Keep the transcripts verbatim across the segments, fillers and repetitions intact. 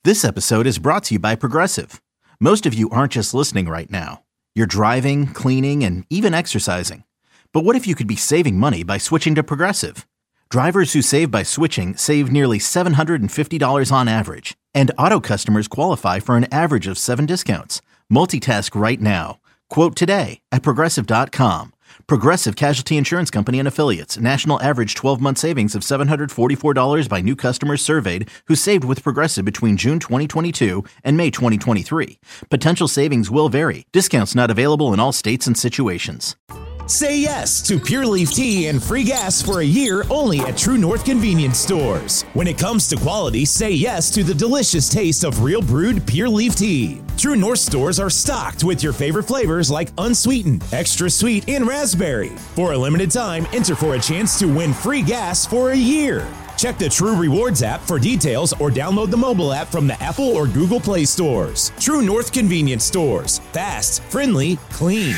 This episode is brought to you by Progressive. Most of you aren't just listening right now. You're driving, cleaning, and even exercising. But what if you could be saving money by switching to Progressive? Drivers who save by switching save nearly seven hundred fifty dollars on average. And auto customers qualify for an average of seven discounts. Multitask right now. Quote today at Progressive dot com. Progressive Casualty Insurance Company and Affiliates. National average twelve-month savings of seven hundred forty-four dollars by new customers surveyed who saved with Progressive between June twenty twenty-two and May twenty twenty-three. Potential savings will vary. Discounts not available in all states and situations. Say yes to Pure Leaf Tea and free gas for a year only at True North Convenience Stores. When it comes to quality, say yes to the delicious taste of real brewed Pure Leaf Tea. True North stores are stocked with your favorite flavors like unsweetened, extra sweet, and raspberry. For a limited time, enter for a chance to win free gas for a year. Check the True Rewards app for details or download the mobile app from the Apple or Google Play stores. True North Convenience Stores. Fast, friendly, clean.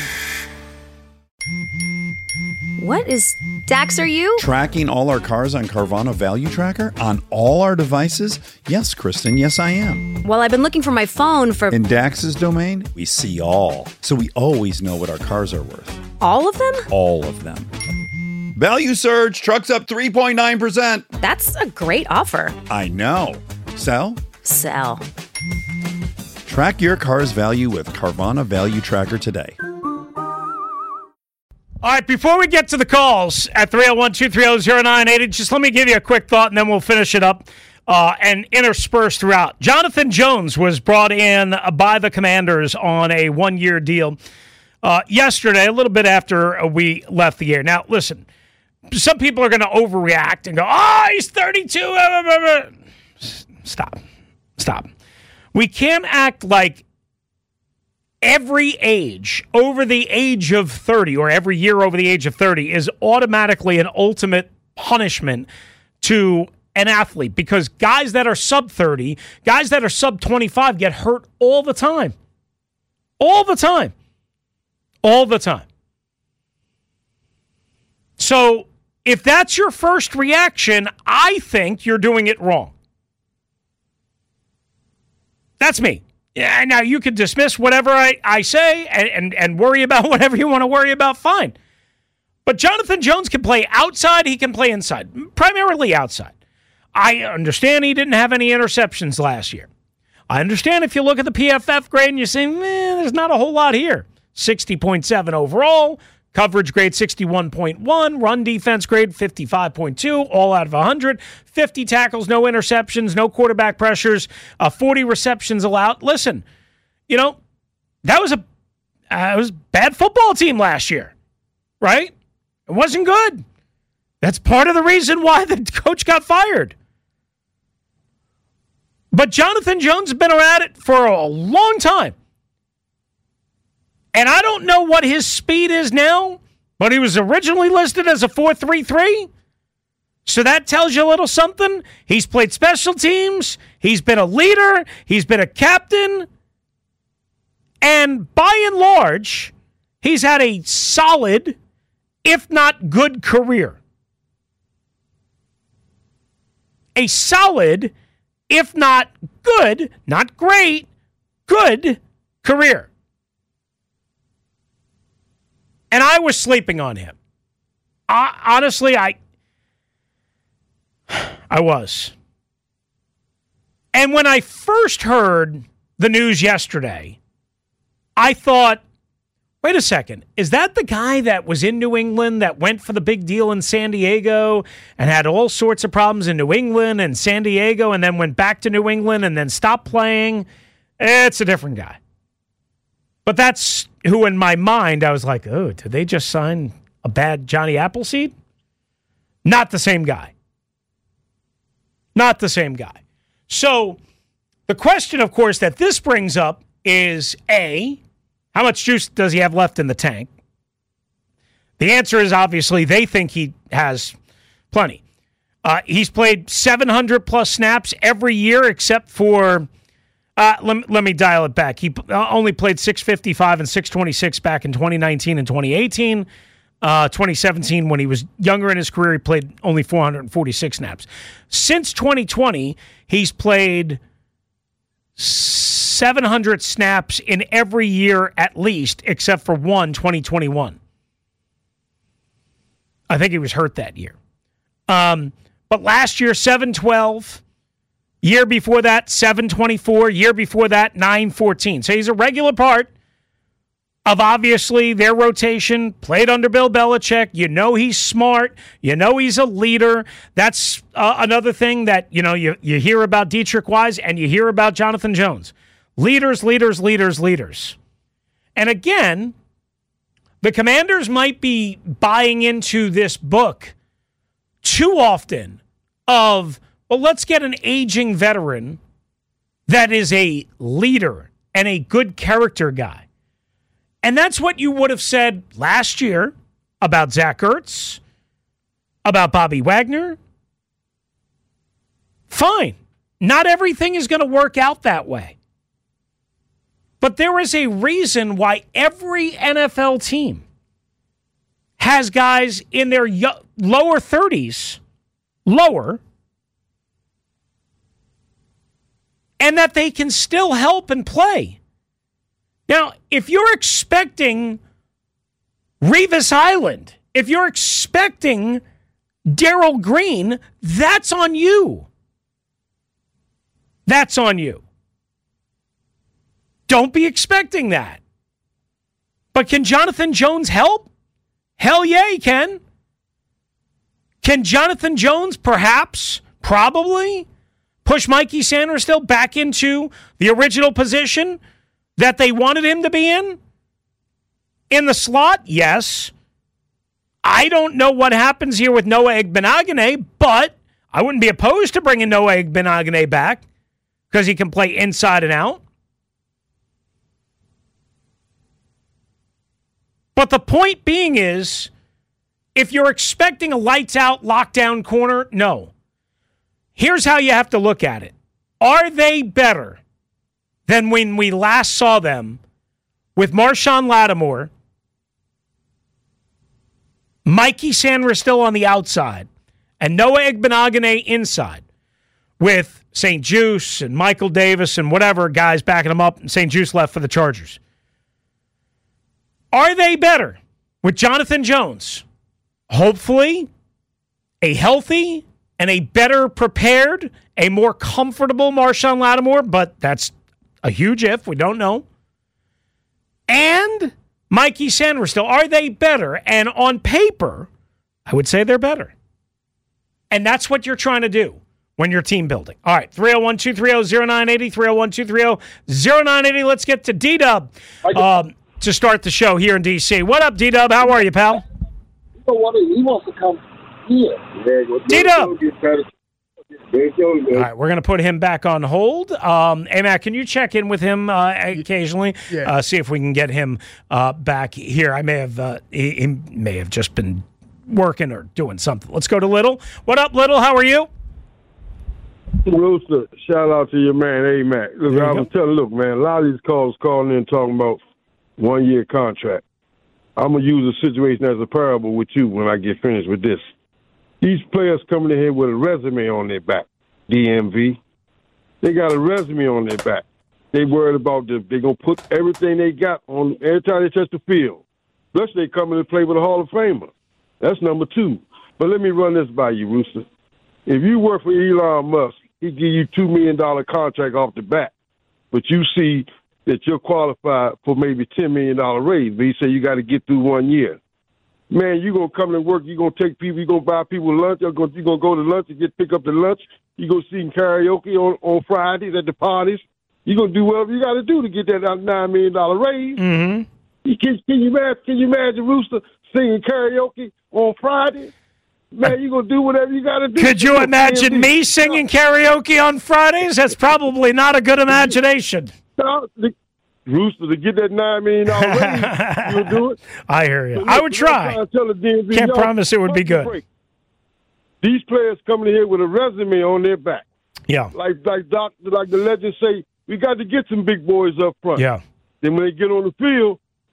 What is Dax, are you? Tracking all our cars on Carvana Value Tracker on all our devices? Yes, Kristen, yes I am. Well, I've been looking for my phone for... In Dax's domain, we see all. So we always know what our cars are worth. All of them? All of them. Value surge, trucks up three point nine percent. That's a great offer. I know. Sell? Sell. Track your car's value with Carvana Value Tracker today. All right, before we get to the calls at three oh one, two three oh, oh nine eight oh, just let me give you a quick thought, and then we'll finish it up uh, and intersperse throughout. Jonathan Jones was brought in by the Commanders on a one-year deal uh, yesterday, a little bit after we left the air. Now, listen, some people are going to overreact and go, oh, he's thirty-two. Stop. Stop. We can't act like every age over the age of thirty, or every year over the age of thirty, is automatically an ultimate punishment to an athlete, because guys that are sub thirty, guys that are sub twenty-five get hurt all the time. All the time. All the time. So if that's your first reaction, I think you're doing it wrong. That's me. Yeah, now you can dismiss whatever I, I say and, and, and worry about whatever you want to worry about, fine. But Jonathan Jones can play outside, he can play inside, primarily outside. I understand he didn't have any interceptions last year. I understand if you look at the P F F grade and you say, eh, there's not a whole lot here. sixty point seven overall, coverage grade sixty-one point one, run defense grade fifty-five point two, all out of one hundred, fifty tackles, no interceptions, no quarterback pressures, uh, forty receptions allowed. Listen, you know, that was a uh, it was a bad football team last year, right? It wasn't good. That's part of the reason why the coach got fired. But Jonathan Jones has been around it for a long time. And I don't know what his speed is now, but he was originally listed as a four three three. So that tells you a little something. He's played special teams. He's been a leader. He's been a captain. And by and large, he's had a solid, if not good, career. A solid, if not good, not great, good career. And I was sleeping on him. I, honestly, I I was. And when I first heard the news yesterday, I thought, wait a second, is that the guy that was in New England that went for the big deal in San Diego and had all sorts of problems in New England and San Diego and then went back to New England and then stopped playing? It's a different guy. But that's who, in my mind, I was like, oh, did they just sign a bad Johnny Appleseed? Not the same guy. Not the same guy. So the question, of course, that this brings up is, A, how much juice does he have left in the tank? The answer is, obviously, they think he has plenty. Uh, he's played seven hundred plus snaps every year except for... Uh, let, let me dial it back. He only played six fifty-five and six twenty-six back in twenty nineteen and twenty eighteen. Uh, twenty seventeen, when he was younger in his career, he played only four hundred forty-six snaps. Since twenty twenty, he's played seven hundred snaps in every year at least, except for one, twenty twenty-one. I think he was hurt that year. Um, but last year, seven twelve. Year before that, seven twenty-four. Year before that, nine fourteen. So he's a regular part of, obviously, their rotation. Played under Bill Belichick. You know he's smart. You know he's a leader. That's uh, another thing that, you know, you, you hear about Dietrich Wise and you hear about Jonathan Jones. Leaders, leaders, leaders, leaders. And again, the Commanders might be buying into this book too often of, well, let's get an aging veteran that is a leader and a good character guy. And that's what you would have said last year about Zach Ertz, about Bobby Wagner. Fine. Not everything is going to work out that way. But there is a reason why every N F L team has guys in their yo- lower thirties, lower, and that they can still help and play. Now, if you're expecting Revis Island, if you're expecting Darrell Green, that's on you. That's on you. Don't be expecting that. But can Jonathan Jones help? Hell yeah, he can. Can Jonathan Jones perhaps, probably, push Mikey Sainristil back into the original position that they wanted him to be in? In the slot? Yes. I don't know what happens here with Noah Igbinoghene, but I wouldn't be opposed to bringing Noah Igbinoghene back because he can play inside and out. But the point being is, if you're expecting a lights-out, lockdown corner, no. Here's how you have to look at it. Are they better than when we last saw them with Marshawn Lattimore, Mikey Sainristil on the outside, and Noah Igbinoghene inside, with Saint Juice and Michael Davis and whatever guys backing them up, and Saint Juice left for the Chargers? Are they better with Jonathan Jones? Hopefully, a healthy and a better prepared, a more comfortable Marshawn Lattimore, but that's a huge if. We don't know. And Mikey Sainristil. Are they better? And on paper, I would say they're better. And that's what you're trying to do when you're team building. All right, three oh one, two three oh, oh nine eight oh, three oh one, two three oh, oh nine eight oh. Let's get to D-Dub um, to start the show here in D C. What up, D-Dub? How are you, pal? He wants to come here. D-Dub. All right, we're going to put him back on hold. Um, hey, Matt, can you check in with him uh, occasionally? Yeah. Uh, see if we can get him uh, back here. I may have, uh, he, he may have just been working or doing something. Let's go to Little. What up, Little? How are you? Rooster, shout out to your man, A-Mac. Look, I was telling, look, man, a lot of these calls calling in talking about one-year contract. I'm going to use a situation as a parable with you when I get finished with this. These players coming in here with a resume on their back, D M V. They got a resume on their back. They worried about the, they're going to put everything they got on every time they touch the field. Plus, they come in and play with a Hall of Famer. That's number two. But let me run this by you, Rooster. If you work for Elon Musk, he give you two million dollars contract off the bat, but you see that you're qualified for maybe ten million dollars raise, but he say you got to get through one year. Man, you're going to come to work, you're going to take people, you're going to buy people lunch, you're going to go to lunch and get pick up the lunch, you're going to sing karaoke on, on Fridays at the parties, you're going to do whatever you got to do to get that nine million dollars raise. Mm-hmm. Can, can, you imagine, can you imagine Rooster singing karaoke on Friday? Man, you're going to do whatever you got to do. Could you imagine me singing karaoke on Fridays? That's probably not a good imagination. Rooster, to get that nine million dollars raise, you'll do it? I hear you. So I would try. D M V, Can't promise it would be good. These players coming in here with a resume on their back. Yeah. Like like doc, like the legends say, we got to get some big boys up front. Yeah. Then when they get on the field,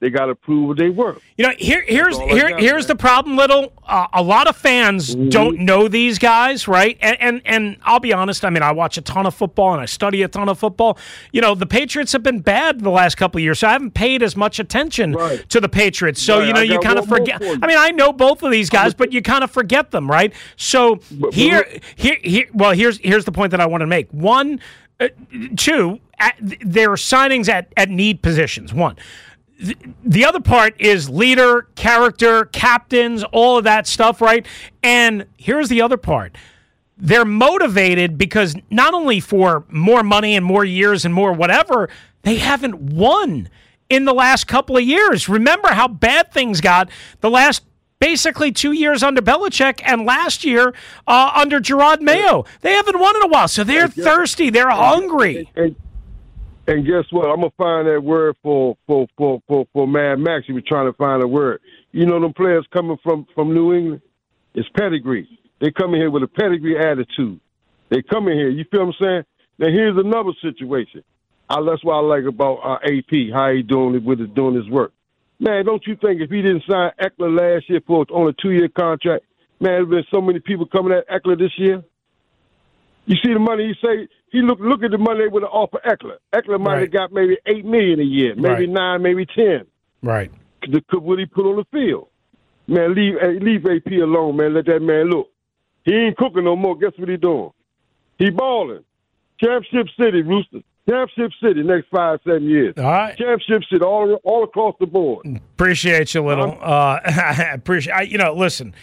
They got to prove what they work. You know, here, here's all I here, got, here's man. the problem, Little. Uh, a lot of fans Mhm. don't know these guys, right? And, and and I'll be honest. I mean, I watch a ton of football and I study a ton of football. You know, the Patriots have been bad the last couple of years, so I haven't paid as much attention Right. to the Patriots. So Right, you know, I you got kind of one more forget. for you. I mean, I know both of these guys, but you kind of forget them, right? So But- but here, look- here, here. Well, here's here's the point that I want to make. One, uh, two. At, there are signings at at need positions. One. The other part is leader, character, captains, all of that stuff, right? And here's the other part. They're motivated because not only for more money and more years and more whatever, they haven't won in the last couple of years. Remember how bad things got the last basically two years under Belichick and last year uh, under Gerard Mayo. They haven't won in a while, so they're thirsty. They're hungry. And, and guess what? I'm gonna find that word for for for for, for Mad Max. He was trying to find a word. You know, them players coming from from New England, it's pedigree. They come in here with a pedigree attitude. They come in here. You feel what I'm saying? Now here's another situation. I, that's what I like about uh, A P. How he doing it with his, doing his work. Man, don't you think if he didn't sign Eckler last year for on a two-year contract, man, there's been so many people coming at Eckler this year. You see the money he say. He look look at the money they would have offered Eckler. Eckler might Right. have got maybe eight million a year, maybe Right. nine, maybe ten. Right. The, what he put on the field. Man, leave hey, leave A P alone, man. Let that man look. He ain't cooking no more. Guess what he doing? He balling. Championship City, Rooster. Championship City next five, seven years. All right. Championship City all all across the board. Appreciate you, Little. Uh, I appreciate. I, you know, listen.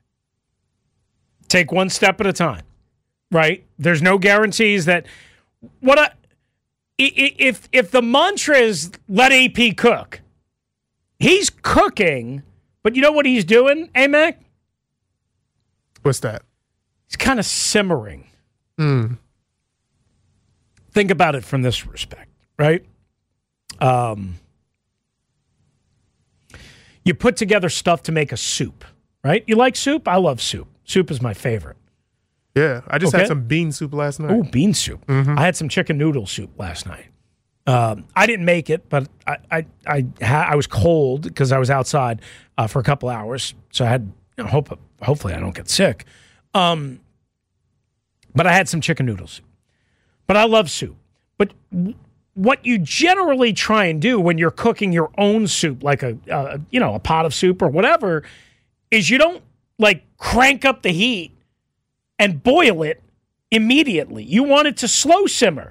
Take one step at a time, right? There's no guarantees that what I, i- i- if if the mantra is let A P cook, he's cooking, but you know what he's doing, A-Mac? What's that? He's kind of simmering. Mm. Think about it from this respect, right? Um, you put together stuff to make a soup, right? You like soup? I love soup. Soup is my favorite. Yeah, I just Okay. had some bean soup last night. Oh, bean soup. Mm-hmm. I had some chicken noodle soup last night. Um, I didn't make it, but I I I, ha- I was cold because I was outside uh, for a couple hours, so I had you know, hope hopefully I don't get sick. Um, but I had some chicken noodles. But I love soup. But w- what you generally try and do when you're cooking your own soup, like a uh, you know a pot of soup or whatever, is you don't like crank up the heat and boil it immediately. You want it to slow simmer.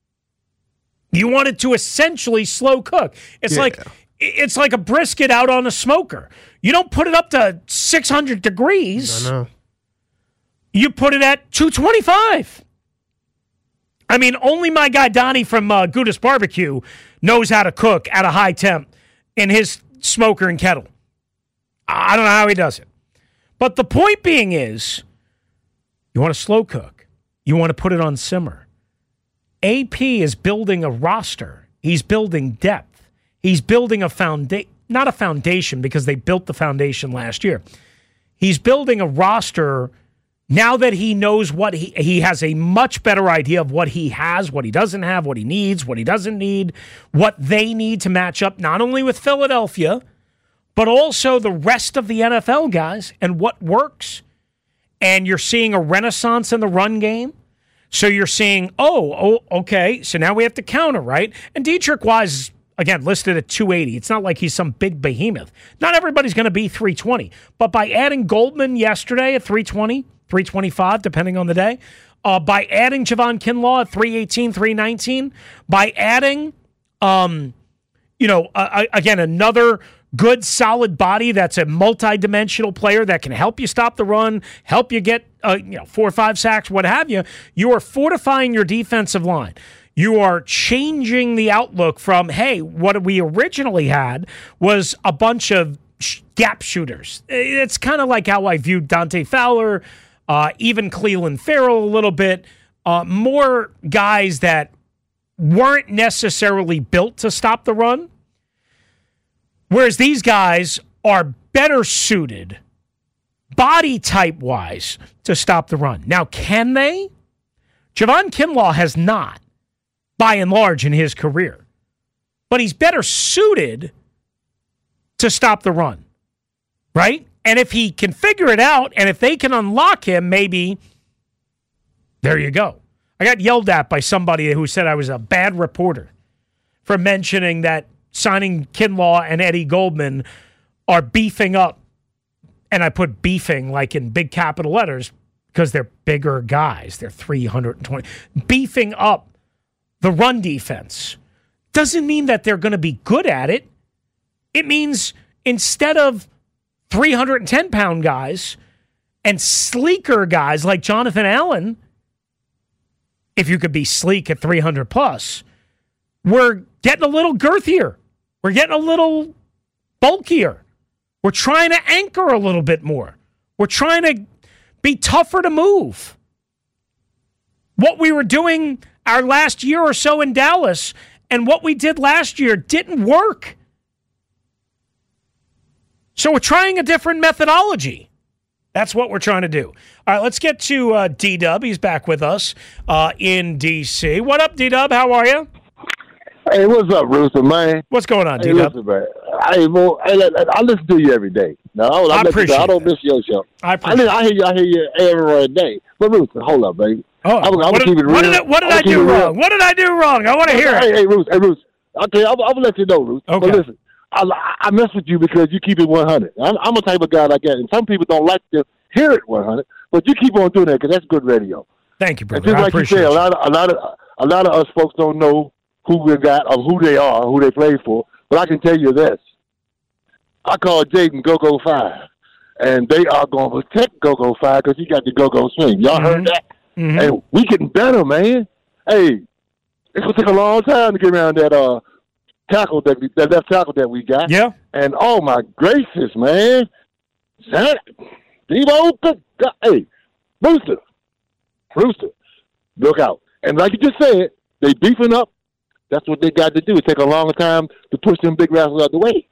You want it to essentially slow cook. It's Yeah. like it's like a brisket out on a smoker. You don't put it up to six hundred degrees. I know. You put it at two twenty-five. I mean, only my guy Donnie from uh, Goudas Barbecue knows how to cook at a high temp in his smoker and kettle. I don't know how he does it. But the point being is, you want to slow cook. You want to put it on simmer. A P is building a roster. He's building depth. He's building a foundation, not a foundation because they built the foundation last year. He's building a roster now that he knows what he, he has a much better idea of what he has, what he doesn't have, what he needs, what he doesn't need, what they need to match up not only with Philadelphia, but also the rest of the N F L guys and what works. And you're seeing a renaissance in the run game. So you're seeing, oh, oh, okay, so now we have to counter, right? And Dietrich Wise is, again, listed at two eighty. It's not like he's some big behemoth. Not everybody's going to be three twenty. But by adding Goldman yesterday at three twenty, three twenty-five, depending on the day, uh, by adding Javon Kinlaw at three eighteen, three nineteen, by adding, um, you know, uh, again, another good, solid body that's a multi-dimensional player that can help you stop the run, help you get uh, you know four or five sacks, what have you. You are fortifying your defensive line. You are changing the outlook from, hey, what we originally had was a bunch of sh- gap shooters. It's kind of like how I viewed Dante Fowler, uh, even Cleveland Farrell a little bit. Uh, more guys that weren't necessarily built to stop the run. Whereas these guys are better suited, body type wise, to stop the run. Now, can they? Javon Kinlaw has not, by and large, in his career. But he's better suited to stop the run, right? And if he can figure it out, and if they can unlock him, maybe there you go. I got yelled at by somebody who said I was a bad reporter for mentioning that signing Kinlaw and Eddie Goldman are beefing up, and I put beefing like in big capital letters because they're bigger guys. They're three hundred twenty. Beefing up the run defense doesn't mean that they're going to be good at it. It means instead of three hundred ten pound guys and sleeker guys like Jonathan Allen, if you could be sleek at three hundred plus, we're getting a little girthier. We're getting a little bulkier. We're trying to anchor a little bit more. We're trying to be tougher to move. What we were doing our last year or so in Dallas and what we did last year didn't work. So we're trying a different methodology. That's what we're trying to do. All right, let's get to uh, D-Dub. He's back with us uh, in D C. What up, D-Dub? How are you? Hey, what's up, Rooster, man? What's going on, Hey, D-Dub? listen, man. Hey, well, hey, I listen to you every day. No, I, I I, appreciate you, I don't that. miss your show. I I, appreciate I hear you. I hear you every day. But Rooster, hold up, baby. Oh, I'm, I'm what, gonna did, keep it real. what did, it, what did I'm I gonna keep do it real. wrong? What did I do wrong? I want to hear Hey, it. hey, Rooster, hey, Rooster. Okay, I'm, I'm gonna let you know, Rooster. Okay. But listen, I, I mess with you because you keep it one hundred. I'm, I'm a type of guy like that, and some people don't like to hear it one hundred. But you keep on doing that because that's good radio. Thank you, And brother. just I like you appreciate said, a it. lot of a lot of a lot of us folks don't know who we got or who they are, who they play for. But I can tell you this: I call Jaden Go-Go Five, and they are going to protect Go-Go Five because he got the Go-Go swing. Y'all Mhm. heard that? Mhm. Hey, we getting better, man. Hey, it's gonna take a long time to get around that uh tackle that we, that left tackle that we got. Yeah. And oh my gracious, man, Zach, Devo, good God. Hey, Rooster, Rooster, look out! And like you just said, they beefing up. That's what they got to do. It take a longer time to push them big rascals out the way.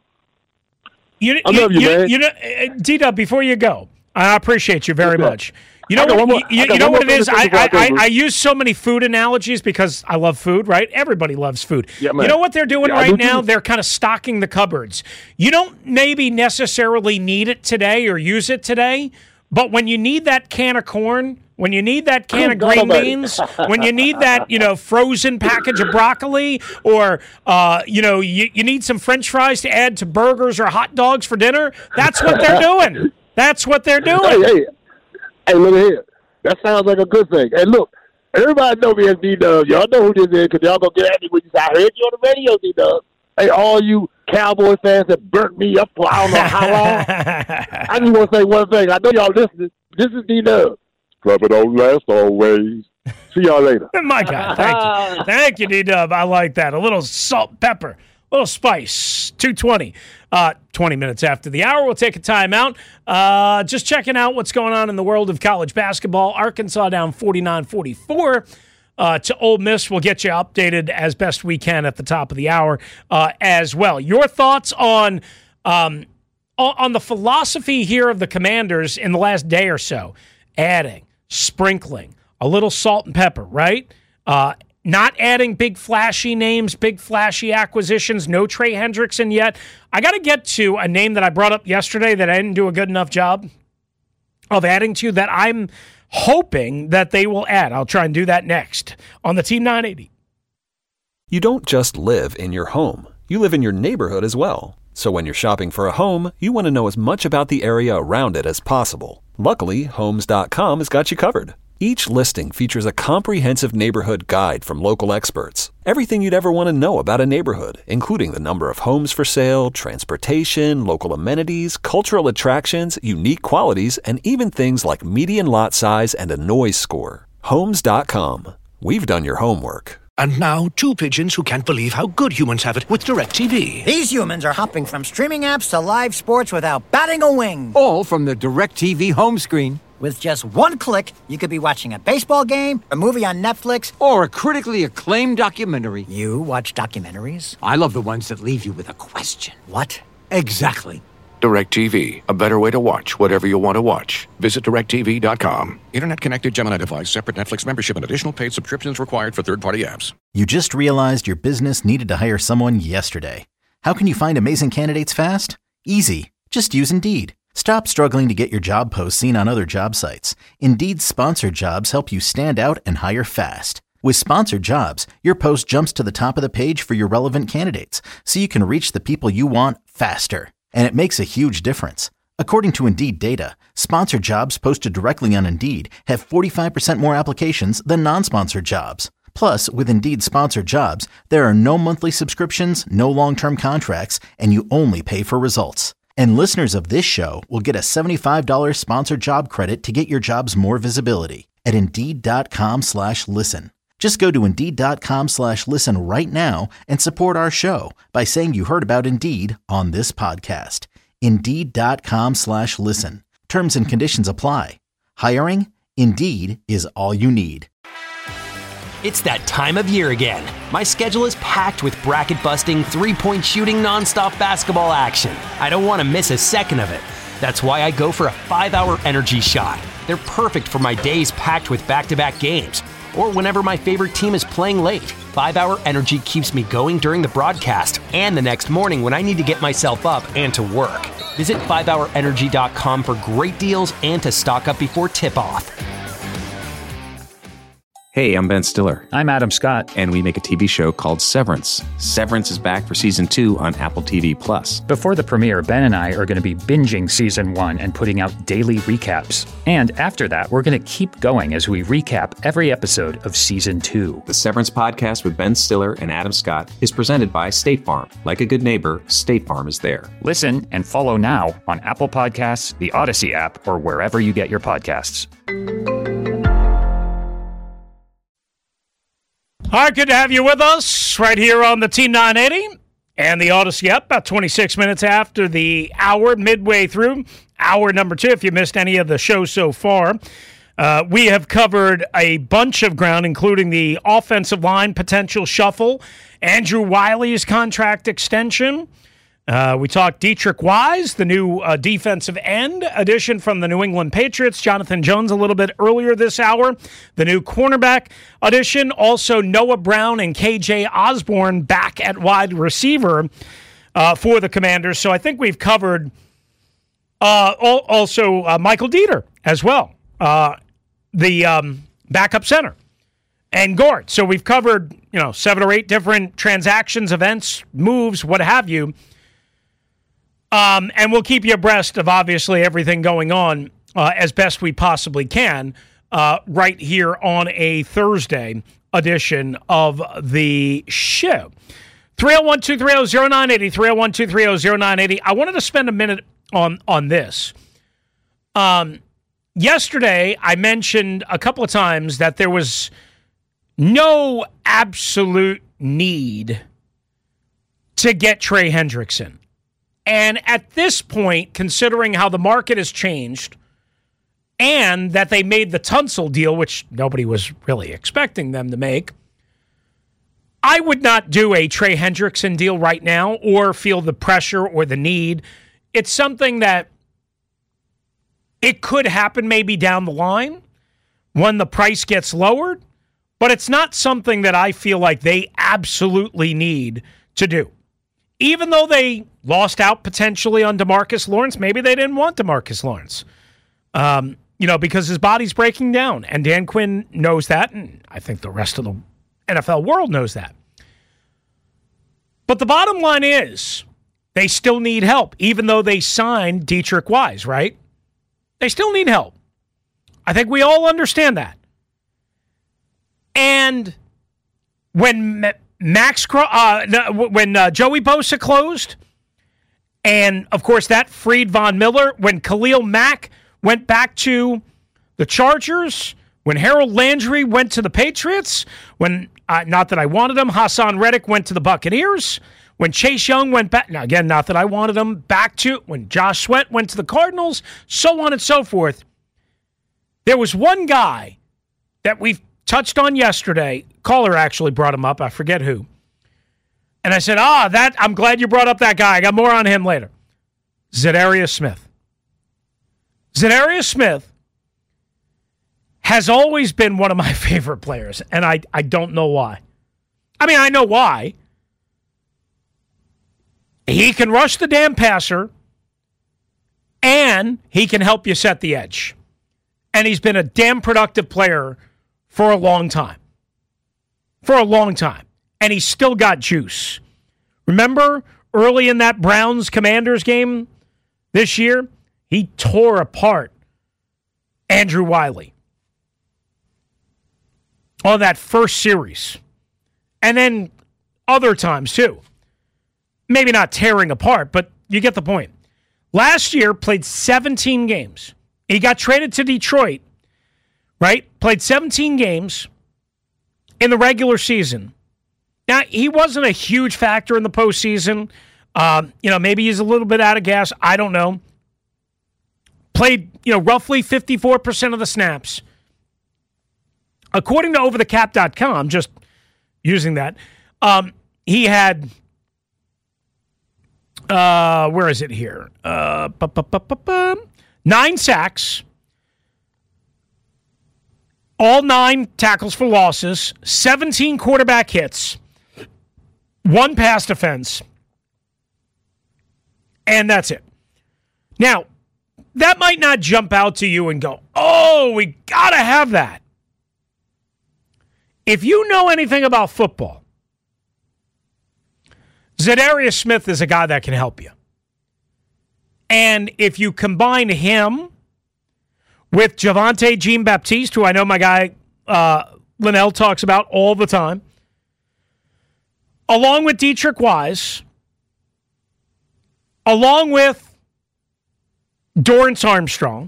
You, I love you, you, man. You know, uh, D-Dub, before you go, I appreciate you very Yes, sir. much. You know I got what? one more- you I got you know one what more it is. thing to I, say before I go, I, I, Bruce. I use so many food analogies because I love food. Right? Everybody loves food. Yeah, man. You know what they're doing Yeah, I right do now? too. They're kind of stocking the cupboards. You don't maybe necessarily need it today or use it today, but when you need that can of corn, when you need that can Good of God green Almighty. beans, when you need that, you know, frozen package of broccoli, or uh, you know, you, you need some French fries to add to burgers or hot dogs for dinner. That's what they're doing. That's what they're doing. Hey, hey, hey, look here. That sounds like a good thing. And look, everybody know me as D-Dub. Y'all know who this is because y'all gonna get at me when you say, I heard you on the radio, D-Dub. Hey, all you Cowboy fans that burnt me up for I don't know how long. I just want to say one thing. I know y'all listening. This is D-Dub. Trouble don't last always. See y'all later. My God, thank you. Thank you, D-Dub. I like that. A little salt, pepper, a little spice. two twenty. Uh, twenty minutes after the hour, we'll take a timeout. Uh, just checking out what's going on in the world of college basketball. Arkansas down forty-nine forty-four uh, to Ole Miss. We'll get you updated as best we can at the top of the hour uh, as well. Your thoughts on um, on on the philosophy here of the Commanders in the last day or so, adding, sprinkling, a little salt and pepper, right? Uh, not adding big flashy names, big flashy acquisitions, no Trey Hendrickson yet. I got to get to a name that I brought up yesterday that I didn't do a good enough job of adding to that I'm hoping that they will add. I'll try and do that next on the Team nine eighty. You don't just live in your home. You live in your neighborhood as well. So when you're shopping for a home, you want to know as much about the area around it as possible. Luckily, Homes dot com has got you covered. Each listing features a comprehensive neighborhood guide from local experts. Everything you'd ever want to know about a neighborhood, including the number of homes for sale, transportation, local amenities, cultural attractions, unique qualities, and even things like median lot size and a noise score. Homes dot com. We've done your homework. And now, two pigeons who can't believe how good humans have it with DirecTV. These humans are hopping from streaming apps to live sports without batting a wing. All from the DirecTV home screen. With just one click, you could be watching a baseball game, a movie on Netflix, or a critically acclaimed documentary. You watch documentaries? I love the ones that leave you with a question. What? Exactly. DirecTV, a better way to watch whatever you want to watch. Visit direct T V dot com. Internet-connected Gemini device, separate Netflix membership, and additional paid subscriptions required for third-party apps. You just realized your business needed to hire someone yesterday. How can you find amazing candidates fast? Easy. Just use Indeed. Stop struggling to get your job posts seen on other job sites. Indeed's sponsored jobs help you stand out and hire fast. With sponsored jobs, your post jumps to the top of the page for your relevant candidates, so you can reach the people you want faster. And it makes a huge difference. According to Indeed data, sponsored jobs posted directly on Indeed have forty-five percent more applications than non-sponsored jobs. Plus, with Indeed sponsored jobs, there are no monthly subscriptions, no long-term contracts, and you only pay for results. And listeners of this show will get a seventy-five dollars sponsored job credit to get your jobs more visibility at Indeed.com slash listen. Just go to Indeed.com slash listen right now and support our show by saying you heard about Indeed on this podcast. Indeed.com slash listen. Terms and conditions apply. Hiring? Indeed is all you need. It's that time of year again. My schedule is packed with bracket-busting, three-point shooting, nonstop basketball action. I don't want to miss a second of it. That's why I go for a five-hour energy shot. They're perfect for my days packed with back-to-back games, or whenever my favorite team is playing late. five-hour energy keeps me going during the broadcast and the next morning when I need to get myself up and to work. Visit five hour energy dot com for great deals and to stock up before tip-off. Hey, I'm Ben Stiller. I'm Adam Scott. And we make a T V show called Severance. Severance is back for season two on Apple T V Plus. Before the premiere, Ben and I are going to be binging season one and putting out daily recaps. And after that, we're going to keep going as we recap every episode of season two. The Severance podcast with Ben Stiller and Adam Scott is presented by State Farm. Like a good neighbor, State Farm is there. Listen and follow now on Apple Podcasts, the Odyssey app, or wherever you get your podcasts. All right, good to have you with us right here on the Team nine eighty and the Odyssey app. About twenty-six minutes after the hour, midway through hour number two. If you missed any of the show so far, uh, we have covered a bunch of ground, including the offensive line potential shuffle, Andrew Wiley's contract extension. Uh, we talked Deatrich Wise, the new uh, defensive end addition from the New England Patriots. Jonathan Jones a little bit earlier this hour, the new cornerback addition. Also Noah Brown and K J Osborne back at wide receiver uh, for the Commanders. So I think we've covered uh, also uh, Michael Dieter as well, uh, the um, backup center and guard. So we've covered, you know, seven or eight different transactions, events, moves, what have you. Um, and we'll keep you abreast of, obviously, everything going on uh, as best we possibly can uh, right here on a Thursday edition of the show. three oh one, two three oh, oh nine eight oh, three oh one, two three oh, oh nine eight oh. I wanted to spend a minute on, on this. Um, yesterday, I mentioned a couple of times that there was no absolute need to get Trey Hendrickson. And at this point, considering how the market has changed and that they made the Tunsil deal, which nobody was really expecting them to make, I would not do a Trey Hendrickson deal right now or feel the pressure or the need. It's something that it could happen maybe down the line when the price gets lowered, but it's not something that I feel like they absolutely need to do. Even though they lost out potentially on DeMarcus Lawrence, maybe they didn't want DeMarcus Lawrence, um, you know, because his body's breaking down. And Dan Quinn knows that, and I think the rest of the N F L world knows that. But the bottom line is they still need help, even though they signed Deatrich Wise, right? They still need help. I think we all understand that. And when Max, uh, when uh, Joey Bosa closed, and of course that freed Von Miller, when Khalil Mack went back to the Chargers, when Harold Landry went to the Patriots, when, uh, not that I wanted him, Hassan Reddick went to the Buccaneers, when Chase Young went back, now again, not that I wanted him, back to, when Josh Sweat went to the Cardinals, so on and so forth. There was one guy that we've touched on yesterday. Caller actually brought him up. I forget who. And I said, ah, that I'm glad you brought up that guy. I got more on him later. Za'Darius Smith. Za'Darius Smith has always been one of my favorite players, and I, I don't know why. I mean, I know why. He can rush the damn passer. and he can help you set the edge. And he's been a damn productive player for a long time. For a long time. And he's still got juice. Remember early in that Browns-Commanders game this year? He tore apart Andrew Wiley on that first series. And then other times, too. Maybe not tearing apart, but you get the point. Last year, played seventeen games. He got traded to Detroit, right? Played seventeen games in the regular season. Now, he wasn't a huge factor in the postseason. Um, you know, maybe he's a little bit out of gas. I don't know. Played, you know, roughly fifty-four percent of the snaps. According to over the cap dot com, just using that, um, he had, uh, where is it here? Uh, bu- bu- bu- bu- bu- nine sacks, all nine tackles for losses, seventeen quarterback hits, one pass defense, and that's it. Now, that might not jump out to you and go, oh, we got to have that. If you know anything about football, Za'Darius Smith is a guy that can help you. And if you combine him with Javonte Jean-Baptiste, who I know my guy uh, Linnell talks about all the time, along with Dietrich Wise, along with Dorrance Armstrong,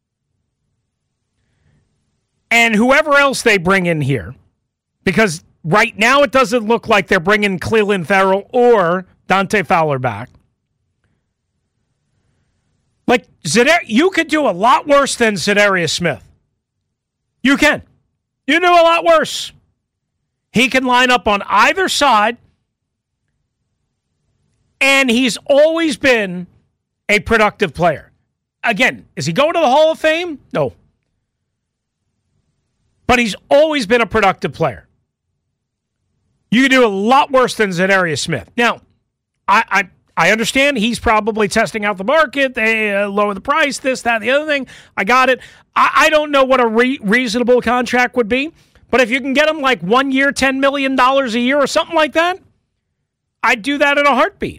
and whoever else they bring in here, because right now it doesn't look like they're bringing Clelin Ferrell or Dante Fowler back. Like, Zedar- you could do a lot worse than Za'Darius Smith. You can. You do a lot worse. He can line up on either side, and he's always been a productive player. Again, is he going to the Hall of Fame? No. But he's always been a productive player. You can do a lot worse than Za'Darius Smith. Now, I, I I understand he's probably testing out the market. They uh, lower the price, this, that, the other thing. I got it. I, I don't know what a re- reasonable contract would be, but if you can get him like one year, ten million dollars a year or something like that, I'd do that in a heartbeat.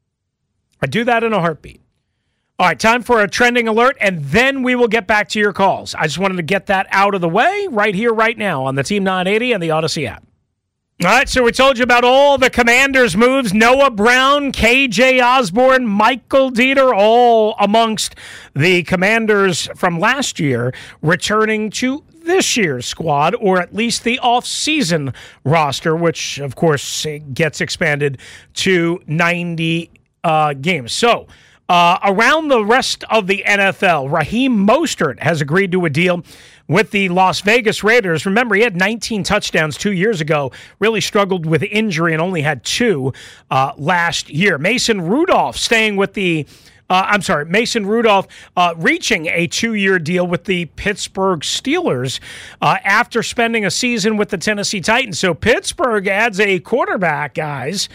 I'd do that in a heartbeat. All right, time for a trending alert, and then we will get back to your calls. I just wanted to get that out of the way right here, right now on the Team nine eighty and the Odyssey app. All right, so we told you about all the Commanders' moves. Noah Brown, K J Osborne, Michael Dieter, all amongst the Commanders from last year returning to this year's squad, or at least the off-season roster, which, of course, gets expanded to ninety uh, games. So, uh, around the rest of the N F L, Raheem Mostert has agreed to a deal with the Las Vegas Raiders. Remember, he had nineteen touchdowns two years ago, really struggled with injury and only had two uh, last year. Mason Rudolph staying with the, uh, I'm sorry, Mason Rudolph uh, reaching a two-year deal with the Pittsburgh Steelers uh, after spending a season with the Tennessee Titans. So Pittsburgh adds a quarterback, guys,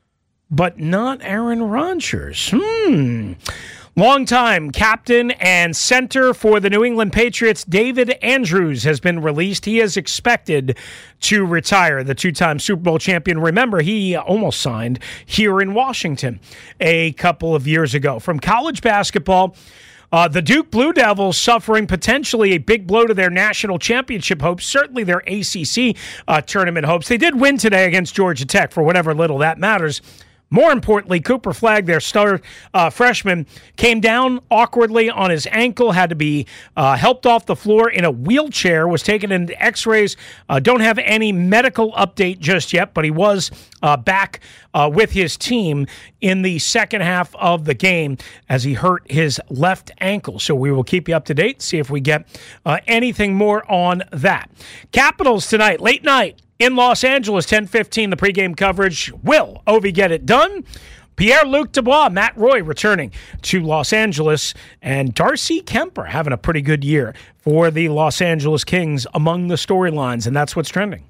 but not Aaron Rodgers. Hmm. Longtime captain and center for the New England Patriots, David Andrews, has been released. He is expected to retire. The two-time Super Bowl champion, remember, he almost signed here in Washington a couple of years ago. From college basketball, uh, the Duke Blue Devils suffering potentially a big blow to their national championship hopes, certainly their A C C uh, tournament hopes. They did win today against Georgia Tech, for whatever little that matters. More importantly, Cooper Flagg, their star uh, freshman, came down awkwardly on his ankle, had to be uh, helped off the floor in a wheelchair, was taken into x-rays. Uh, don't have any medical update just yet, but he was uh, back uh, with his team in the second half of the game as he hurt his left ankle. So we will keep you up to date, see if we get uh, anything more on that. Capitals tonight, late night. In Los Angeles, ten fifteen, the pregame coverage. Will Ovi get it done? Pierre-Luc Dubois, Matt Roy returning to Los Angeles, and Darcy Kemper having a pretty good year for the Los Angeles Kings among the storylines, and that's what's trending.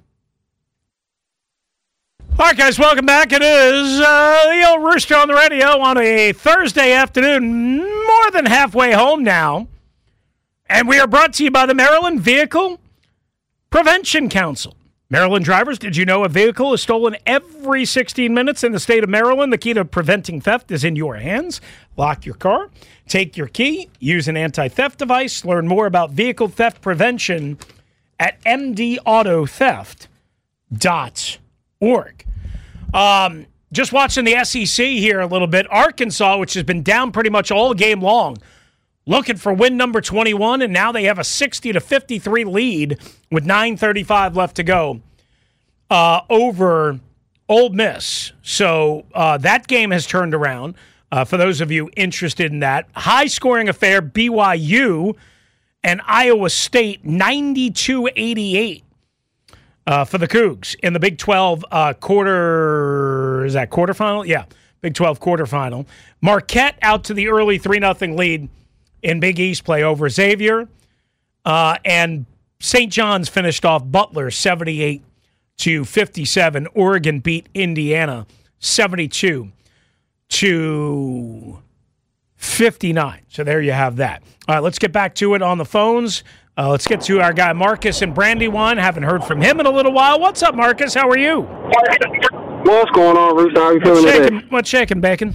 All right, guys, welcome back. It is uh, the old Rooster on the radio on a Thursday afternoon. more than halfway home now. And we are brought to you by the Maryland Vehicle Prevention Council. Maryland drivers, did you know a vehicle is stolen every sixteen minutes in the state of Maryland? The key to preventing theft is in your hands. Lock your car, take your key, use an anti-theft device. Learn more about vehicle theft prevention at m d auto theft dot org. Um, just watching the S E C here a little bit. Arkansas, which has been down pretty much all game long, looking for win number twenty-one, and now they have a sixty to fifty-three lead with nine thirty-five left to go uh, over Ole Miss. So uh, that game has turned around. Uh, for those of you interested in that, high-scoring affair, B Y U and Iowa State, ninety-two eighty-eight uh, for the Cougs in the Big twelve uh, quarter. Is that quarterfinal? Yeah, Big twelve quarterfinal. Marquette out to the early three nothing lead in Big East play over Xavier. Uh, and Saint John's finished off Butler seventy-eight to fifty-seven. Oregon beat Indiana seventy-two to fifty-nine. So there you have that. All right, let's get back to it on the phones. Uh, let's get to our guy Marcus in Brandywine. Haven't heard from him in a little while. What's up, Marcus? How are you? What's going on, Rooster? How are you feeling What's today? shaking, what's shaking, Bacon?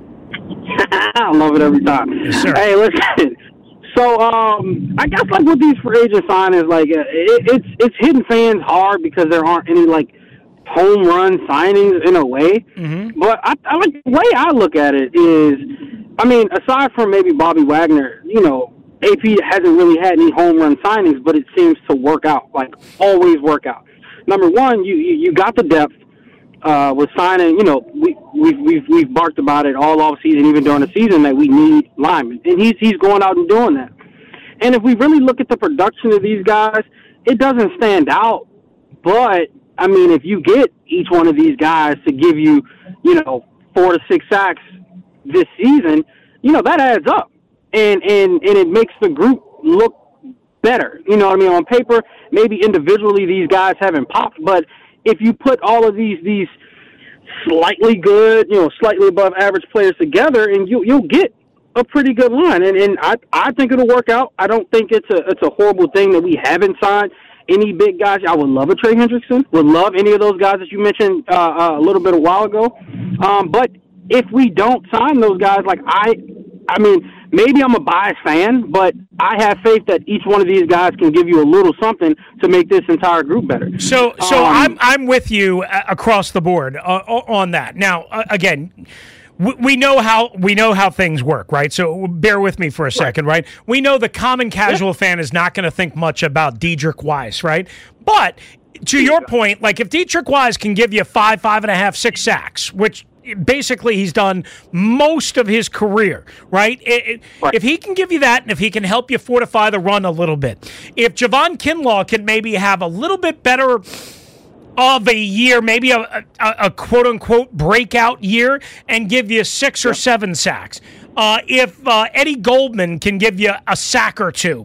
I love it every time. Yes, sir. Hey, listen. So, um, I guess like with these free agent signings, like uh, it, it's it's hitting fans hard because there aren't any like home run signings in a way. Mm-hmm. But I, I like the way I look at it is, I mean, aside from maybe Bobby Wagner, you know, A P hasn't really had any home run signings, but it seems to work out, like always work out. Number one, you you, you got the depth. Uh, with signing, you know, we, we've, we've, we've barked about it all off season, even during the season, that we need linemen. And he's, he's going out and doing that. And if we really look at the production of these guys, it doesn't stand out. But, I mean, if you get each one of these guys to give you, you know, four to six sacks this season, you know, that adds up. And, and, and it makes the group look better. You know what I mean? On paper, maybe individually these guys haven't popped, but if you put all of these these slightly good, you know, slightly above average players together, and you you'll get a pretty good line. And and I I think it'll work out. I don't think it's a it's a horrible thing that we haven't signed any big guys. I would love a Trey Hendrickson. Would love any of those guys that you mentioned uh, uh, a little bit a while ago. Um, but if we don't sign those guys, like I, I mean, maybe I'm a biased fan, but I have faith that each one of these guys can give you a little something to make this entire group better. So, so um, I'm I'm with you uh, across the board uh, on that. Now, uh, again, we, we know how we know how things work, right? So, bear with me for a second, right? We know the common casual yeah. fan is not going to think much about Dedrick Wise, right? But to your point, like if Dedrick Wise can give you five, five and a half, six sacks, which basically he's done most of his career, right? It, it, right? If he can give you that, and if he can help you fortify the run a little bit, if Javon Kinlaw can maybe have a little bit better of a year, maybe a, a, a quote-unquote breakout year, and give you six or seven sacks, uh, if uh, Eddie Goldman can give you a sack or two,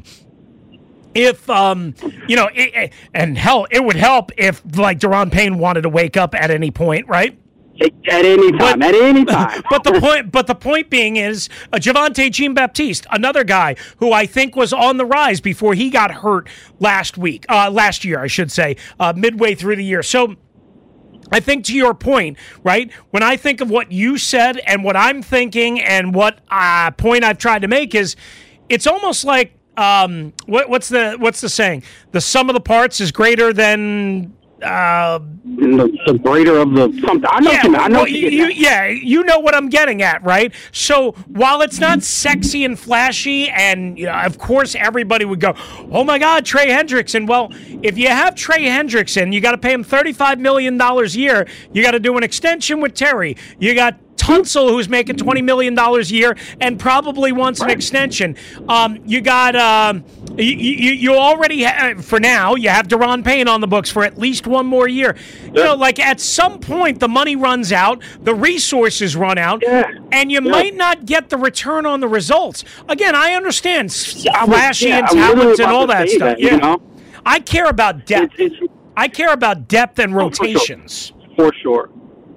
if, um, you know, it, and hell, it would help if, like, Daron Payne wanted to wake up at any point, right? At any time, but, at any time. But the point, but the point being is, uh, Javonte Jean-Baptiste, another guy who I think was on the rise before he got hurt last week, uh, last year, I should say, uh, midway through the year. So I think to your point, right, when I think of what you said and what I'm thinking and what uh, point I've tried to make is, it's almost like, um, what, what's the what's the saying? The sum of the parts is greater than... Uh, the, the greater of the something. I know. Yeah, you, I know well, you, yeah, you know what I'm getting at, right? So while it's not sexy and flashy, and you know, of course everybody would go, "Oh my God, Trey Hendrickson." Well, if you have Trey Hendrickson, you got to pay him thirty-five million dollars a year. You got to do an extension with Terry. You got Tunsil, who's making twenty million dollars a year and probably wants an extension. Um, you got, um, you, you, you already, have, for now, you have Daron Payne on the books for at least one more year. You know, like at some point, the money runs out, the resources run out, yeah. and you yeah. might not get the return on the results. Again, I understand I flashy was, yeah, and talent and all that stuff. That, yeah. You know? I care about depth. It's, it's, I care about depth and rotations. Oh, for sure. For sure.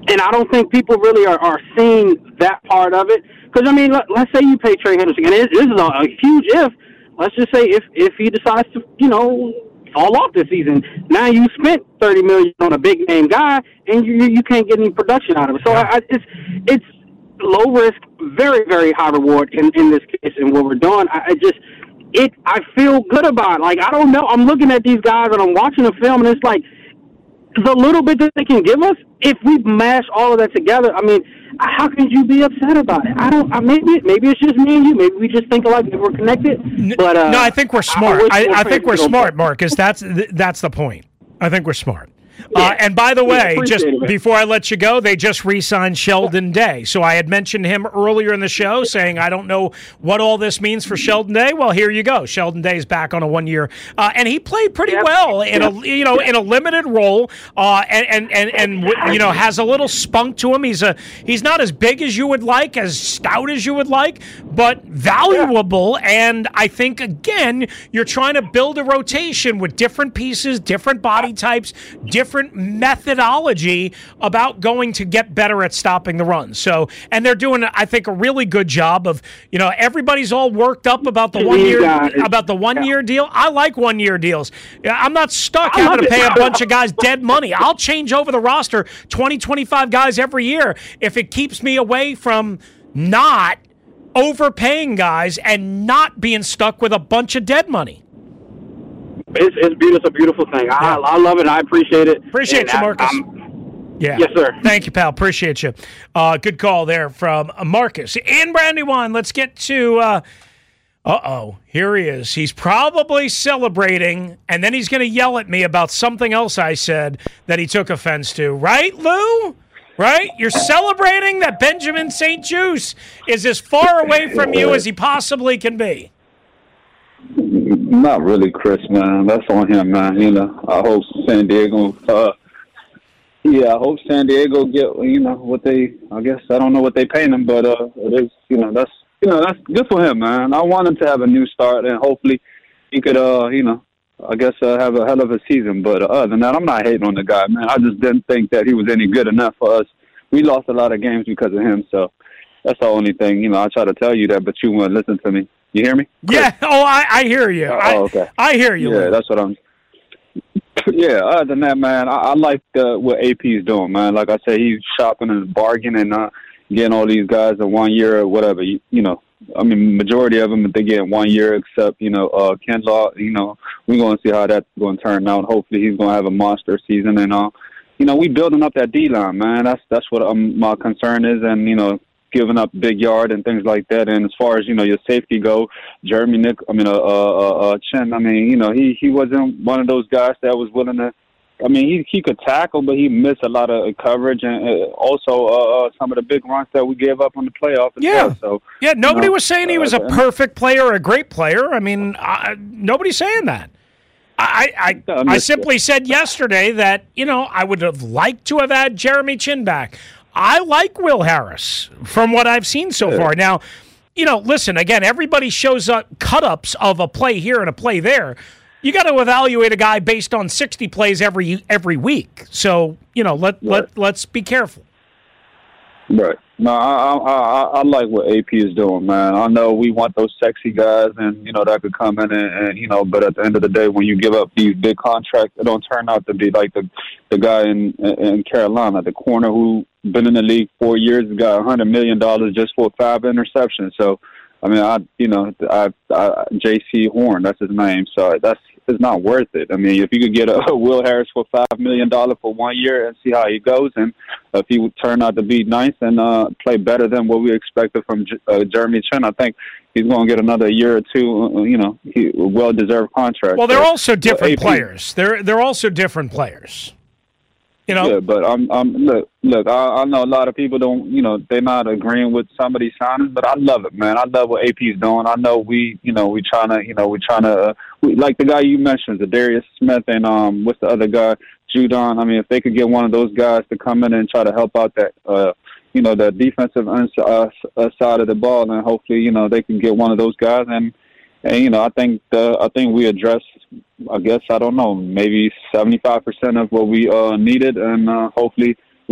and I don't think people really are, are seeing that part of it. Because, I mean, let, let's say you pay Trey Henderson, and it, this is a, a huge if. Let's just say if, if he decides to, you know, fall off this season, now you spent thirty million dollars on a big-name guy, and you you can't get any production out of it. So I, I, it's it's low risk, very, very high reward in, in this case, and what we're doing. I, I just – It, I feel good about it. Like, I don't know. I'm looking at these guys and I'm watching the film, and it's like the little bit that they can give us, if we mash all of that together, I mean, how can you be upset about it? I don't, I, maybe, maybe it's just me and you. Maybe we just think alike, maybe we're connected. But, uh, no, I think we're smart. I, I, I think we're smart, Marcus. That's, that's the point. I think we're smart. Yeah. Uh, and by the way, yeah, just it, before I let you go, they just re-signed Sheldon Day. So I had mentioned him earlier in the show, saying I don't know what all this means for Sheldon Day. Well, here you go. Sheldon Day's back on a one-year, uh, and he played pretty yep. well in yep. a you know in a limited role, uh, and and and and you know has a little spunk to him. He's a he's not as big as you would like, as stout as you would like, but valuable. Yeah. And I think again, you're trying to build a rotation with different pieces, different body types, different. different methodology about going to get better at stopping the run. So, and they're doing, I think, a really good job of, you know, everybody's all worked up about the one year about the one year deal. I like one year deals. I'm not stuck having to pay a bunch of guys dead money. I'll change over the roster twenty, twenty-five guys every year if it keeps me away from not overpaying guys and not being stuck with a bunch of dead money. It's, it's beautiful. It's a beautiful thing. I, yeah. I love it. I appreciate it. Appreciate and you, Marcus. I, yeah. Yes, sir. Thank you, pal. Appreciate you. Uh, good call there from Marcus. In Brandywine, let's get to, uh, uh-oh, here he is. He's probably celebrating, and then he's going to yell at me about something else I said that he took offense to. Right, Lou? Right? You're celebrating that Benjamin Saint Juice is as far away from you as he possibly can be. Not really, Chris, man. That's on him, man. You know, I hope San Diego, uh, yeah, I hope San Diego get, you know, what they, I guess, I don't know what they paying him, but uh, it is, you know, that's, you know, that's good for him, man. I want him to have a new start, and hopefully he could, uh, you know, I guess uh, have a hell of a season. But uh, other than that, I'm not hating on the guy, man. I just didn't think that he was any good enough for us. We lost a lot of games because of him, so that's the only thing. You know, I try to tell you that, but you won't listen to me. You hear me? Yeah. Oh, I, I hear you. Oh, I, okay. I hear you. Yeah, Lou. that's what I'm. Yeah. Other than that, man, I, I like uh, what A P is doing, man. Like I said, he's shopping and bargaining, uh, getting all these guys in one year or whatever. You, you know, I mean, majority of them they get one year, except you know, uh, Ken Law. You know, we're going to see how that's going to turn out. Hopefully, he's going to have a monster season, and uh, you know, we building up that D line, man. That's that's what um, my concern is, and you know. Giving up big yard and things like that, and as far as you know, your safety go, Jeremy Nick, I mean, uh, uh, uh, Chen. I mean, you know, he he wasn't one of those guys that was willing to. I mean, he he could tackle, but he missed a lot of coverage, and uh, also uh, uh, some of the big runs that we gave up on the playoff. Yeah, well. So yeah. Nobody you know, was saying he was uh, a perfect player or a great player. I mean, I, nobody's saying that. I I, I simply said yesterday that you know I would have liked to have had Jeremy Chin back. I like Will Harris from what I've seen so yeah. far. Now, you know, listen, again, everybody shows up cut-ups of a play here and a play there. You got to evaluate a guy based on sixty plays every every week. So, you know, let, right. let, let's be careful. Right. No, I, I I like what A P is doing, man. I know we want those sexy guys, and you know that could come in and, and you know. But at the end of the day, when you give up these big contracts, it don't turn out to be like the the guy in in Carolina, the corner who been in the league four years, got a hundred million dollars just for five interceptions. So, I mean, I you know, I, I J C Horn, that's his name. So that's it's not worth it. I mean, if you could get a, a Will Harris for five million dollars for one year and see how he goes, and if he would turn out to be nice and uh, play better than what we expected from uh, Jeremy Chin, I think he's going to get another year or two. Uh, you know, he, a well-deserved contract. Well, they're so, also different so A P, players. They're they're also different players. You know, yeah, but I'm, I'm look, look. I, I know a lot of people don't, you know, they're not agreeing with some of these signings, but I love it, man. I love what A P is doing. I know we, you know, we trying to, you know, we trying to, uh, we, like the guy you mentioned, the Darius Smith and um, what's the other guy, Judon. I mean, if they could get one of those guys to come in and try to help out that, uh, you know, the defensive uns- uh, side of the ball, and hopefully, you know, they can get one of those guys and. And you know, I think the, I think we addressed, I guess I don't know, maybe seventy-five percent of what we uh, needed, and uh, hopefully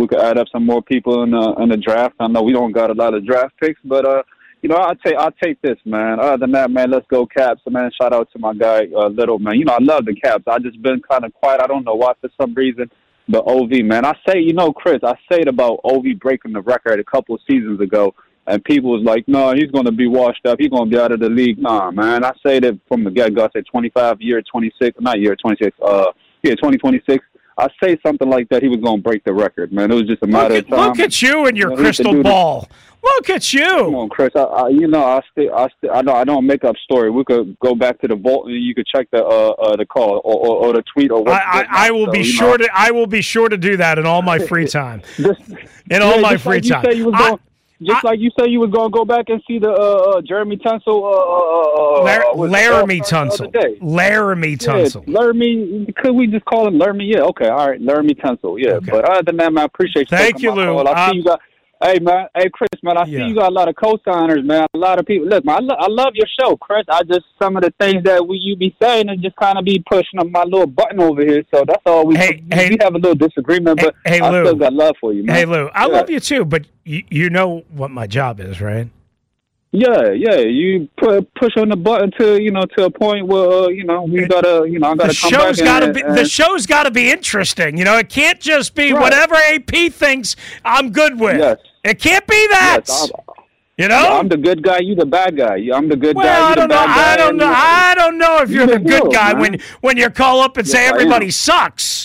we could add up some more people in the in the draft. I know we don't got a lot of draft picks, but uh, you know, I'll take I'll take this, man. Other than that, man, let's go Caps. Man, shout out to my guy uh, Little, man. You know, I love the Caps. I just been kind of quiet. I don't know why for some reason. But O V, man, I say, you know, Chris, I said about O V breaking the record a couple of seasons ago, and people was like, no, he's going to be washed up. He's going to be out of the league. Nah, man, I say that from the get-go. I said twenty-five, year twenty-six, not year twenty-six, uh, yeah, twenty twenty-six. I say something like that, he was going to break the record, man. It was just a matter look at, of time. Look at you and your you know, crystal ball. Look at you. Come on, Chris. I, I, you know, I still, I still, I know, I don't make up story. We could go back to the vault and you could check the, uh, uh the call or, or, or the tweet or what. I, I, I will so, be sure know. to. I will be sure to do that in all my free time. just, in all yeah, my just free like time. You say you was I, going, just I, like you say you was going to go back and see the uh, uh, Jeremy Tunsil. Uh, uh, Lar- Laramie uh, Tunsil. Laramie Tunsil. Yeah, Laramie. Could we just call him Laramie? Yeah. Okay. All right. Laramie Tunsil. Yeah. Okay. But other than that, man, I appreciate you. Thank you, Lou. Call. I um, see you got. Hey, man. Hey, Chris, man. I yeah. see you got a lot of co-signers, man. A lot of people. Look, man, I, lo- I love your show, Chris. I just, some of the things that we you be saying and just kind of be pushing up my little button over here. So that's all we, hey, we, hey, we have a little disagreement, hey, but hey, I Lou. still got love for you, man. Hey, Lou, I yeah. love you too, but you, you know what my job is, right? Yeah, yeah. You put push on the button to you know to a point where uh, you know we gotta you know I gotta the come show's back gotta and, be and, the show's gotta be interesting. You know, it can't just be right. whatever A P thinks I'm good with. Yes. It can't be that. Yes, you know, yeah, I'm the good guy. You the bad guy. I'm the good well, guy. You I don't the know. bad guy. I don't know. I don't know if you're you the good will, guy man. when when you call up and yes, say everybody sucks.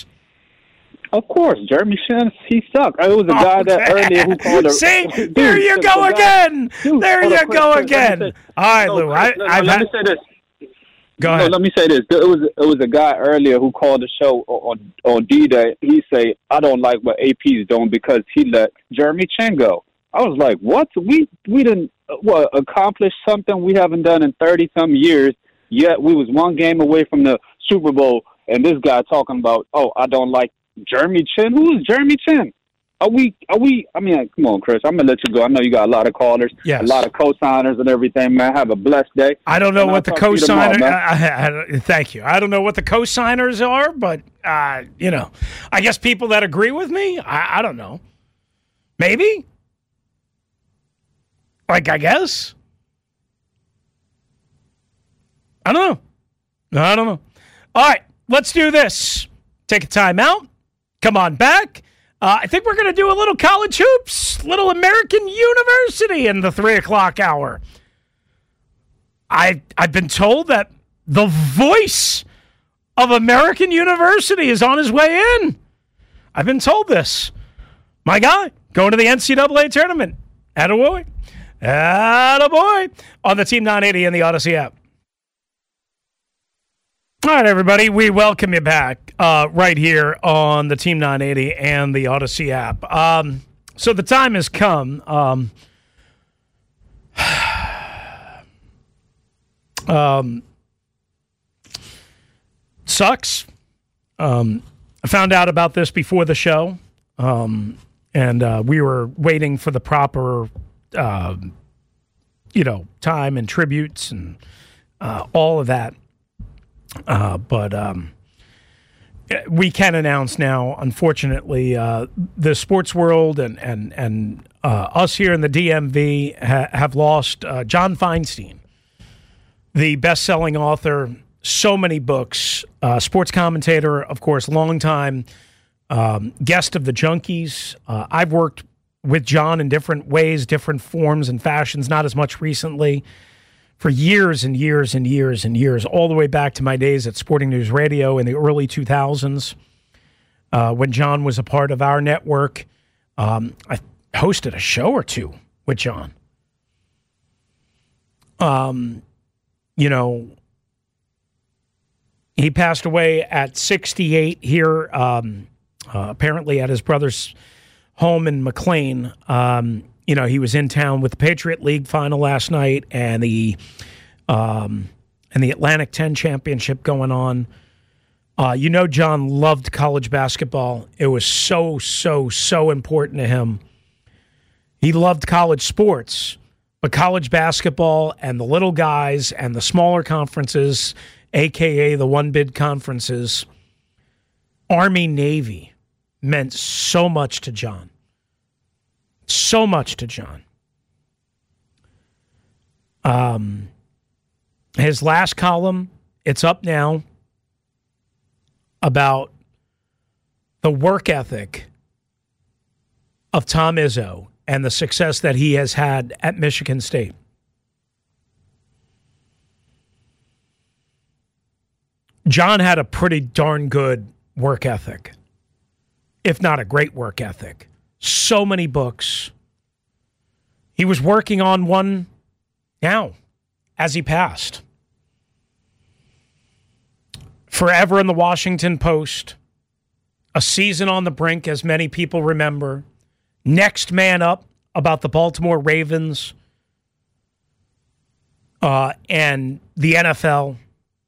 Of course, Jeremy Shinn, he sucked. It was a guy okay. that earlier who called her. See, dude, there you go the again. Dude, there you on, go Chris, again. Chris, All right, no, Lou. Chris, I, no, I've let had, me say this. Go no, ahead. let me say this. It was it was a guy earlier who called the show on on D-Day. He say, I don't like what A P's doing because he let Jeremy Chin go. I was like, what? We we didn't what accomplish something we haven't done in thirty some years. Yet we was one game away from the Super Bowl, and this guy talking about, oh, I don't like Jeremy Chin. Who is Jeremy Chin? Are we? Are we? I mean, come on, Chris. I'm gonna let you go. I know you got a lot of callers, yes. a lot of co-signers and everything. Man, have a blessed day. I don't know and what the co-signer. I, I, thank you. I don't know what the co-signers are, but uh, you know, I guess people that agree with me. I, I don't know. Maybe. Like I guess. I don't know. I don't know. All right, let's do this. Take a time out. Come on back. Uh, I think we're going to do a little college hoops, little American University in the three o'clock hour. I, I've been told that the voice of American University is on his way in. I've been told this. My guy, going to the N C double A tournament. Attaboy. Attaboy. On the Team nine eighty and the Odyssey app. All right, everybody, we welcome you back uh, right here on the Team nine eighty and the Odyssey app. Um, so the time has come. Um, um, sucks. Um, I found out about this before the show, um, and uh, we were waiting for the proper, uh, you know, time and tributes and uh, all of that. Uh, but um, we can announce now, unfortunately, uh, the sports world and and and uh, us here in the D M V ha- have lost uh, John Feinstein, the best-selling author, so many books, uh, sports commentator, of course, longtime um, guest of the Junkies. Uh, I've worked with John in different ways, different forms and fashions, not as much recently. For years and years and years and years, all the way back to my days at Sporting News Radio in the early two thousands, uh, when John was a part of our network. Um, I hosted a show or two with John. Um, you know, he passed away at sixty-eight here, um, uh, apparently at his brother's home in McLean. Um You know, he was in town with the Patriot League final last night and the um, and the Atlantic ten championship going on. Uh, you know, John loved college basketball. It was so, so, so important to him. He loved college sports, but college basketball and the little guys and the smaller conferences, a k a the one-bid conferences, Army, Navy, meant so much to John. So much to John. Um, his last column, it's up now, about the work ethic of Tom Izzo and the success that he has had at Michigan State. John had a pretty darn good work ethic, if not a great work ethic. So many books. He was working on one now as he passed. Forever in the Washington Post. A Season on the Brink, as many people remember. Next Man Up, about the Baltimore Ravens uh, and the N F L.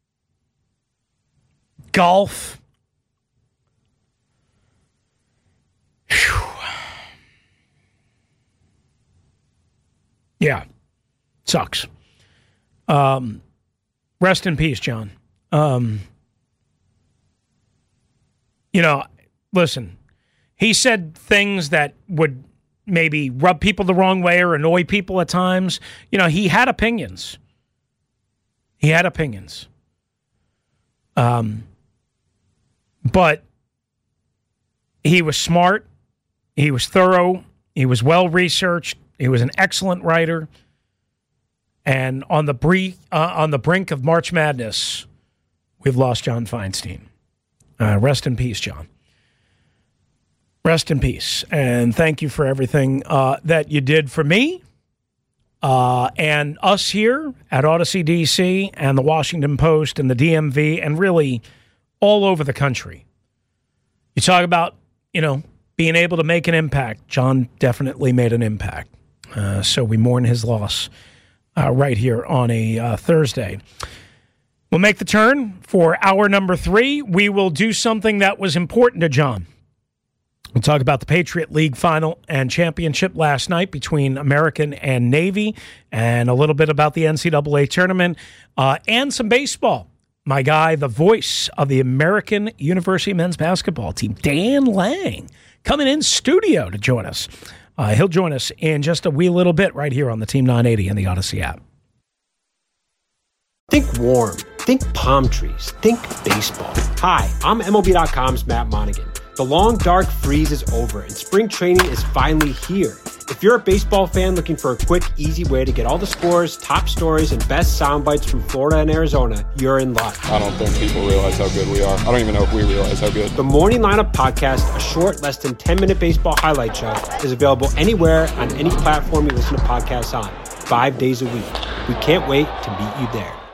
Golf. Whew. Yeah. Sucks. Um, rest in peace, John. Um, you know, listen, he said things that would maybe rub people the wrong way or annoy people at times. You know, he had opinions. He had opinions. Um, but he was smart. He was thorough. He was well-researched. He was an excellent writer. And on the brink, uh, on the brink of March Madness, we've lost John Feinstein. Uh, rest in peace, John. Rest in peace. And thank you for everything uh, that you did for me uh, and us here at Odyssey D C and the Washington Post and the D M V and really all over the country. You talk about, you know, being able to make an impact. John definitely made an impact. Uh, so we mourn his loss uh, right here on a uh, Thursday. We'll make the turn for hour number three. We will do something that was important to John. We'll talk about the Patriot League final and championship last night between American and Navy, and a little bit about the N C double A tournament, uh, and some baseball. My guy, the voice of the American University men's basketball team, Dan Lang, coming in studio to join us. Uh, he'll join us in just a wee little bit right here on the Team nine eighty and the Odyssey app. Think warm. Think palm trees. Think baseball. Hi, I'm M L B dot com's Matt Monaghan. The long, dark freeze is over, and spring training is finally here. If you're a baseball fan looking for a quick, easy way to get all the scores, top stories, and best sound bites from Florida and Arizona, you're in luck. I don't think people realize how good we are. I don't even know if we realize how good. The Morning Lineup Podcast, a short, less than ten-minute baseball highlight show, is available anywhere on any platform you listen to podcasts on, five days a week. We can't wait to meet you there.